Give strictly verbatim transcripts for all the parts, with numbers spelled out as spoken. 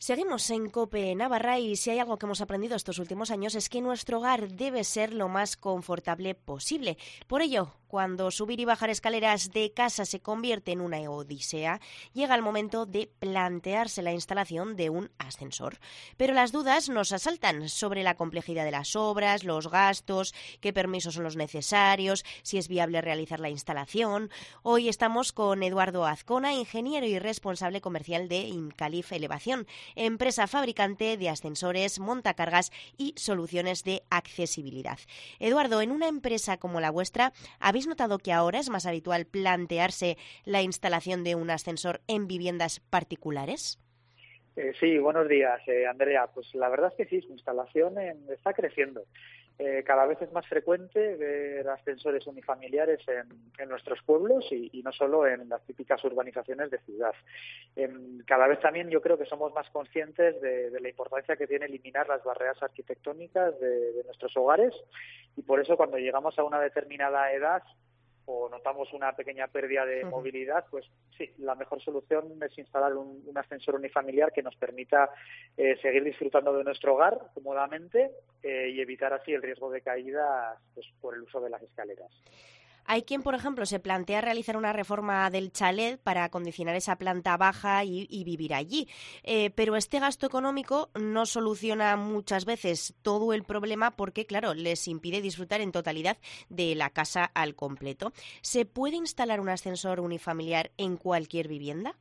Seguimos en COPE Navarra y si hay algo que hemos aprendido estos últimos años es que nuestro hogar debe ser lo más confortable posible. Por ello, cuando subir y bajar escaleras de casa se convierte en una odisea, llega el momento de plantearse la instalación de un ascensor. Pero las dudas nos asaltan sobre la complejidad de las obras, los gastos, qué permisos son los necesarios, si es viable realizar la instalación. Hoy estamos con Eduardo Azcona, ingeniero y responsable comercial de Incalif Elevación, empresa fabricante de ascensores, montacargas y soluciones de accesibilidad. Eduardo, en una empresa como la vuestra, ¿habéis notado que ahora es más habitual plantearse la instalación de un ascensor en viviendas particulares? Eh, sí, buenos días, eh, Andrea. Pues la verdad es que sí, su instalación eh, está creciendo. Eh, cada vez es más frecuente ver ascensores unifamiliares en, en nuestros pueblos y, y no solo en las típicas urbanizaciones de ciudad. Eh, cada vez también yo creo que somos más conscientes de, de la importancia que tiene eliminar las barreras arquitectónicas de, de nuestros hogares y por eso cuando llegamos a una determinada edad o notamos una pequeña pérdida de uh-huh. movilidad, pues sí, la mejor solución es instalar un, un ascensor unifamiliar que nos permita eh, seguir disfrutando de nuestro hogar cómodamente eh, y evitar así el riesgo de caídas pues, por el uso de las escaleras. Hay quien, por ejemplo, se plantea realizar una reforma del chalet para acondicionar esa planta baja y, y vivir allí. Eh, pero este gasto económico no soluciona muchas veces todo el problema porque, claro, les impide disfrutar en totalidad de la casa al completo. ¿Se puede instalar un ascensor unifamiliar en cualquier vivienda?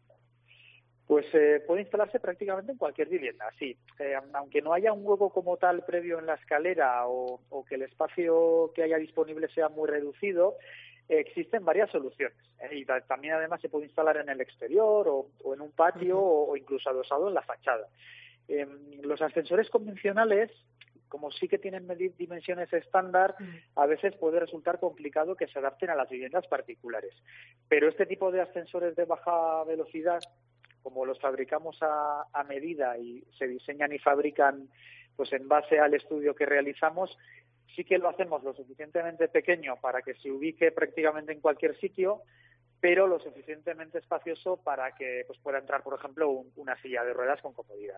Pues eh, puede instalarse prácticamente en cualquier vivienda, sí. Eh, aunque no haya un hueco como tal previo en la escalera o, o que el espacio que haya disponible sea muy reducido, eh, existen varias soluciones. Eh, y ta- también además se puede instalar en el exterior o, o en un patio uh-huh. o, o incluso adosado en la fachada. Eh, los ascensores convencionales, como sí que tienen medir dimensiones estándar, a veces puede resultar complicado que se adapten a las viviendas particulares. Pero este tipo de ascensores de baja velocidad, como los fabricamos a, a medida y se diseñan y fabrican pues en base al estudio que realizamos, sí que lo hacemos lo suficientemente pequeño para que se ubique prácticamente en cualquier sitio, pero lo suficientemente espacioso para que pues pueda entrar, por ejemplo, un, una silla de ruedas con comodidad.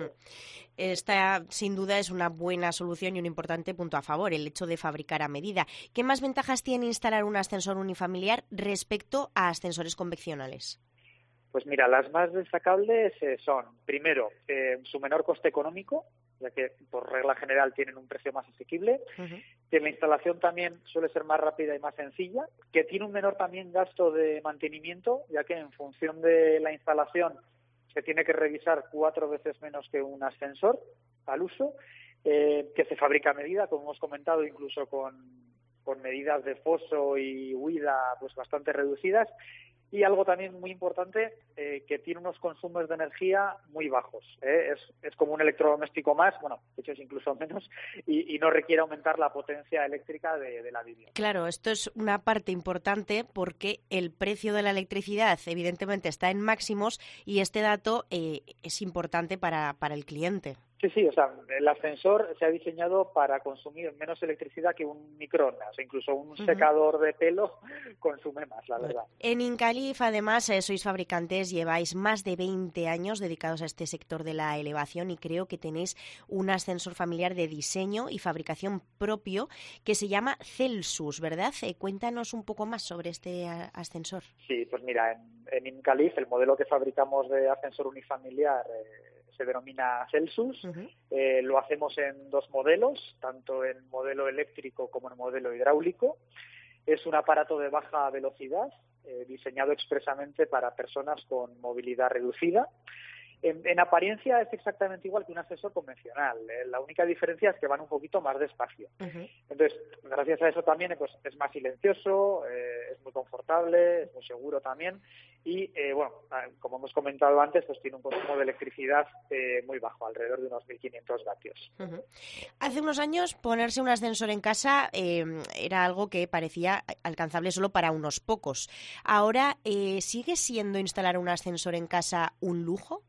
Esta, sin duda, es una buena solución y un importante punto a favor, el hecho de fabricar a medida. ¿Qué más ventajas tiene instalar un ascensor unifamiliar respecto a ascensores convencionales? Pues mira, las más destacables eh, son, primero, eh, su menor coste económico, ya que por regla general tienen un precio más asequible, uh-huh. que la instalación también suele ser más rápida y más sencilla, que tiene un menor también gasto de mantenimiento, ya que en función de la instalación se tiene que revisar cuatro veces menos que un ascensor al uso, eh, que se fabrica a medida, como hemos comentado, incluso con, con medidas de foso y huida pues bastante reducidas. Y algo también muy importante, eh, que tiene unos consumos de energía muy bajos. ¿eh? Es, es como un electrodoméstico más, bueno, de hecho es incluso menos, y, y no requiere aumentar la potencia eléctrica de, de la vivienda. Claro, esto es una parte importante porque el precio de la electricidad evidentemente está en máximos y este dato eh, es importante para, para el cliente. Sí, sí, o sea, el ascensor se ha diseñado para consumir menos electricidad que un microondas, o incluso un uh-huh. secador de pelo consume más, la verdad. En Incalif, además, eh, sois fabricantes, lleváis más de veinte años dedicados a este sector de la elevación y creo que tenéis un ascensor familiar de diseño y fabricación propio que se llama Celsus, ¿verdad? Eh, cuéntanos un poco más sobre este a- ascensor. Sí, pues mira, en, en Incalif el modelo que fabricamos de ascensor unifamiliar eh, se denomina Celsus. Uh-huh. Eh, lo hacemos en dos modelos, tanto en modelo eléctrico como en modelo hidráulico. Es un aparato de baja velocidad, eh, diseñado expresamente para personas con movilidad reducida. En, en apariencia es exactamente igual que un ascensor convencional. Eh, la única diferencia es que van un poquito más despacio. Uh-huh. Entonces, gracias a eso también pues, es más silencioso, eh, es muy confortable, es muy seguro también. Y, eh, bueno, como hemos comentado antes, pues tiene un consumo de electricidad eh, muy bajo, alrededor de unos mil quinientos vatios. Uh-huh. Hace unos años ponerse un ascensor en casa eh, era algo que parecía alcanzable solo para unos pocos. Ahora, eh, ¿sigue siendo instalar un ascensor en casa un lujo?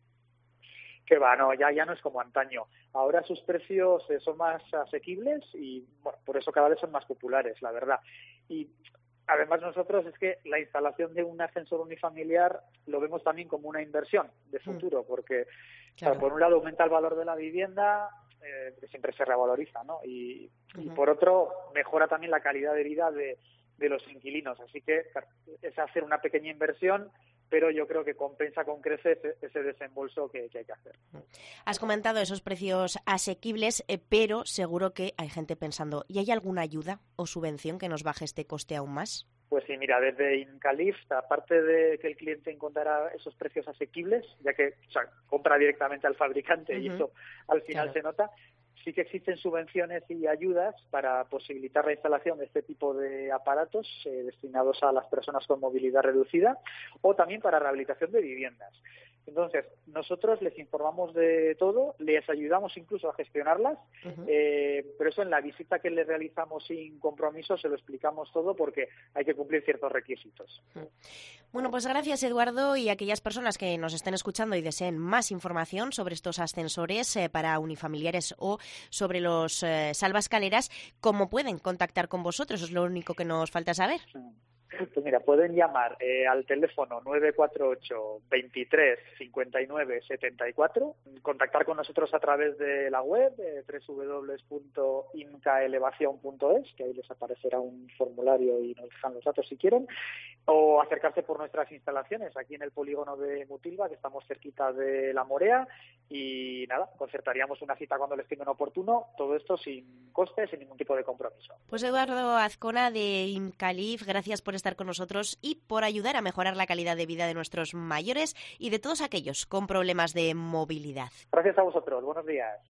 Que va, no, ya, ya no es como antaño. Ahora sus precios eh, son más asequibles y bueno, por eso cada vez son más populares, la verdad. Y Además, nosotros es que la instalación de un ascensor unifamiliar lo vemos también como una inversión de futuro, porque claro. o sea, por un lado aumenta el valor de la vivienda, eh, que siempre se revaloriza, ¿no? Y, uh-huh. y por otro mejora también la calidad de vida de, de los inquilinos. Así que es hacer una pequeña inversión, pero yo creo que compensa con creces ese, ese desembolso que, que hay que hacer. Has comentado esos precios asequibles, eh, pero seguro que hay gente pensando, ¿y hay alguna ayuda o subvención que nos baje este coste aún más? Pues sí, mira, desde Incalif, aparte de que el cliente encontrará esos precios asequibles, ya que o sea, compra directamente al fabricante uh-huh. y eso al final claro. se nota, sí que existen subvenciones y ayudas para posibilitar la instalación de este tipo de aparatos eh, destinados a las personas con movilidad reducida o también para rehabilitación de viviendas. Entonces, nosotros les informamos de todo, les ayudamos incluso a gestionarlas, uh-huh. eh, pero eso en la visita que les realizamos sin compromiso se lo explicamos todo porque hay que cumplir ciertos requisitos. Uh-huh. Bueno, pues gracias, Eduardo, y a aquellas personas que nos estén escuchando y deseen más información sobre estos ascensores eh, para unifamiliares o sobre los eh, salvaescaleras, ¿cómo pueden contactar con vosotros? Es lo único que nos falta saber. Uh-huh. Pues mira, pueden llamar eh, al teléfono nueve cuatro ocho, veintitrés, cincuenta y nueve, setenta y cuatro, contactar con nosotros a través de la web eh, doble u doble u doble u punto incaelevación punto es, que ahí les aparecerá un formulario y nos dejan los datos si quieren, o acercarse por nuestras instalaciones aquí en el polígono de Mutilva, que estamos cerquita de La Morea, y nada, concertaríamos una cita cuando les estimen oportuno, todo esto sin coste, sin ningún tipo de compromiso. Pues Eduardo Azcona de Incalif, gracias por estar con nosotros y por ayudar a mejorar la calidad de vida de nuestros mayores y de todos aquellos con problemas de movilidad. Gracias a vosotros, buenos días.